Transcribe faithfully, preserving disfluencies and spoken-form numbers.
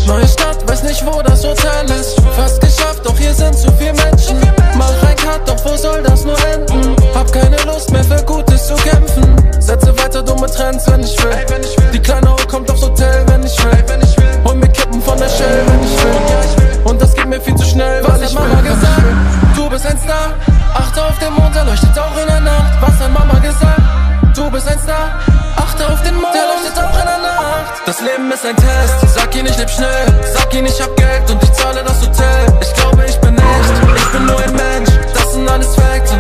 Neue Stadt, weiß nicht wo das Hotel ist. Fast geschafft, doch hier sind zu viele Menschen. Mach ein Cut, doch wo soll das nur enden? Hab keine Lust mehr für Gutes zu kämpfen. Setze weiter dumme Trends, wenn ich will. Die kleine Ho kommt aufs Hotel, wenn ich will. Hol mir Kippen von der Shell, wenn ich will. Und das geht mir viel zu schnell, was hat Mama gesagt? Du bist ein Star, achte auf den Mond, der leuchtet auch in der Nacht. Was hat Mama gesagt? Du bist ein Star, achte auf den Mond, der leuchtet auch in der Nacht. Das Leben ist ein Test, sag ihn, ich leb schnell. Sag ihn, ich hab Geld und ich zahle das Hotel. Ich glaube, ich bin echt, ich bin nur ein Mensch, das sind alles Facts.